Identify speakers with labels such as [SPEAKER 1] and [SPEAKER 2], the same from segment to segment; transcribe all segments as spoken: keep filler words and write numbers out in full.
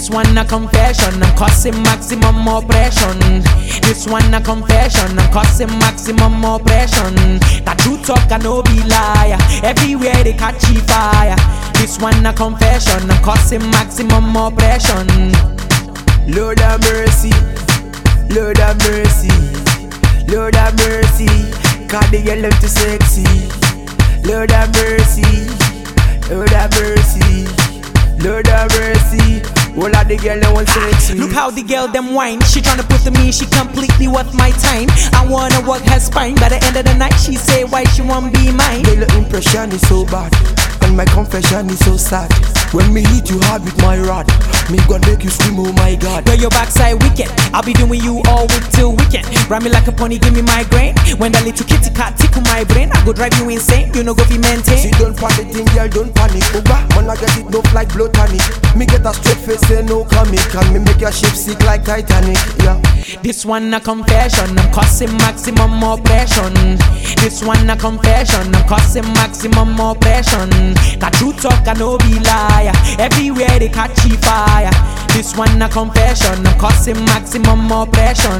[SPEAKER 1] This one a confession, I'm causing maximum oppression. This one a confession, I'm causing maximum oppression. That true talk and no be liar, everywhere they catch fire. This one a confession, I'm causing maximum oppression.
[SPEAKER 2] Lord have mercy, Lord have mercy, Lord have mercy. Cause the girl them too sexy. Lord have mercy, Lord have mercy, Lord have mercy. All of the girl them want sexy.
[SPEAKER 1] Look how the girl them whine. She tryna put to me, she completely worth my time. I wanna work her spine. By the end of the night, she say why she won't be mine.
[SPEAKER 2] Girl, your impression is so bad, and my confession is so sad. When me hit you hard with my rod, me gonna make you scream, oh my God.
[SPEAKER 1] Girl, your backside wicked, I'll be doing you all week till weekend. Ride me like a pony, give me migraine. When the little kitty cat tickle my brain, I go drive you insane, you know go be maintain.
[SPEAKER 2] See, don't panic, thing, girl, don't panic. Oh, bah, man, I get it, no like blood tonic. Me get a straight face, say no comic. And me make your ship sick like Titanic, yeah.
[SPEAKER 1] This one a confession, I'm causing maximum oppression. This one a confession, I'm causing maximum oppression. That true talk and no be liar, everywhere they catch fire. This one a confession, I'm causing maximum oppression.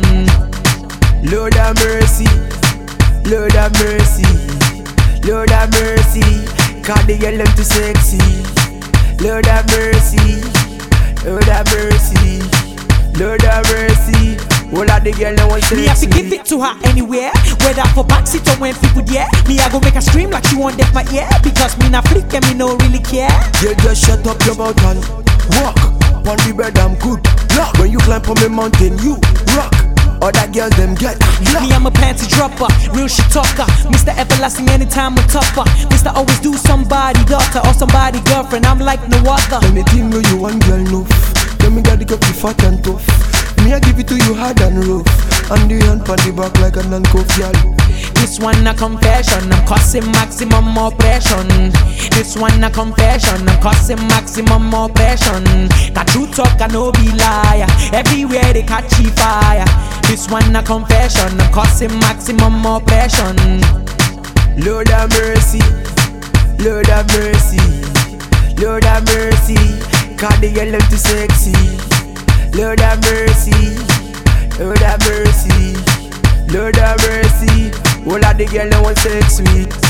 [SPEAKER 2] Lord have mercy, Lord have mercy, Lord have mercy. Cause the girl them too sexy. Lord have mercy, Lord have mercy, Lord have mercy. All of the girl them want sexy.
[SPEAKER 1] Me have to give it to her anywhere, whether for backseat or when people there. Me I go make her scream like she won't deaf my ear, because me not flick and me no really care.
[SPEAKER 2] Yeah, just shut up your mouth and walk on the bed, I'm good. Look, when you climb on the mountain, you rock. Other girls them get lock.
[SPEAKER 1] Me I'm a panty dropper, real shit talker, Mister Everlasting anytime I'm tougher. Mister always do somebody daughter or somebody girlfriend, I'm like no other.
[SPEAKER 2] Anything where you want, girl, no. Tell me that the cup be fat and tough. Me I give it to you hard and rough, and the hand on the back like a non-cuff, girl.
[SPEAKER 1] This one a confession, I'm causing maximum oppression. This one a confession, I'm causing maximum oppression. That true talk and no be liar, everywhere they catch fire. This one a confession, I'm causing maximum oppression.
[SPEAKER 2] Lord have mercy, Lord have mercy, Lord have mercy. Cause the girl them too sexy. Lord have mercy, Lord have mercy, Lord have mercy. All of the girl them want sex sweet.